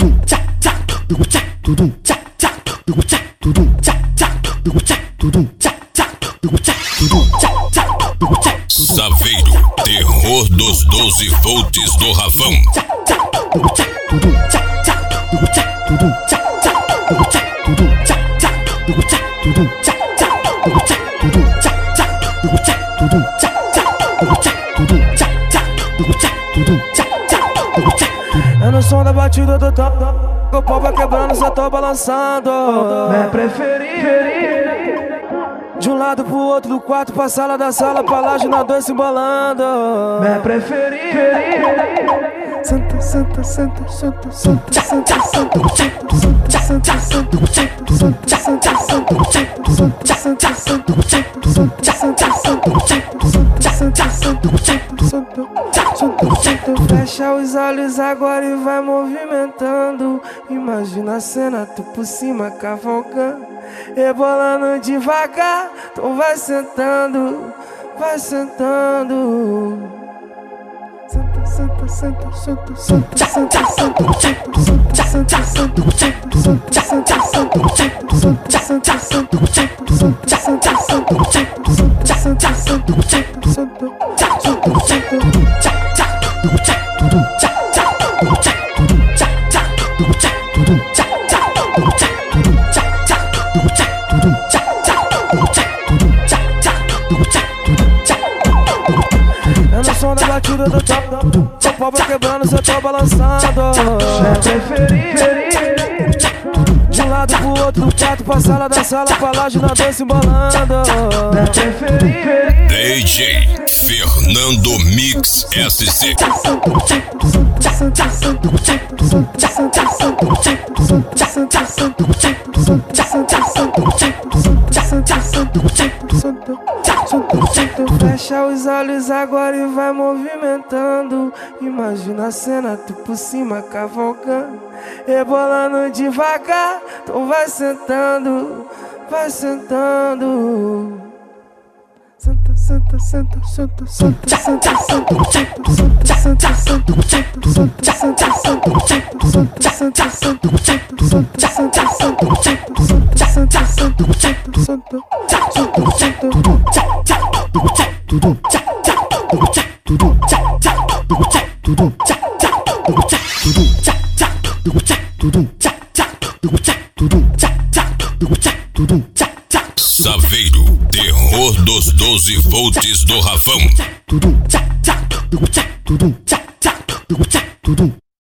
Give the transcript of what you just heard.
Saveiro, terror dos 12 volts do Rafão. É no som da batida do top, o pau vai quebrando, só tô balançando. Minha preferida. De um lado pro outro do quarto, pra sala da sala, pra laje na dois se embolando. Minha preferida. Senta, senta, senta, senta, senta, senta, senta, senta, fecha os olhos agora e vai movimentando. Imagina a cena, tu por cima cavalcando, rebolando devagar. Então vai sentando, vai sentando. Senta, senta, senta, senta, senta, senta, senta, senta, senta, é no som da batida do top, o pau vai quebrando, cê tô balançando. De um lado pro outro do quarto, pra sala da sala, pra laje na dois se embolando. DJ Fernando Mix SC. Fecha os olhos agora e vai movimentando. Imagina a cena, tu por cima cavalcando, rebolando devagar. Então vai sentando, vai sentando. Senta, senta, senta, senta, senta, senta, senta, senta, senta, senta, senta, Saveiro, terror dos 12 volts do Rafão.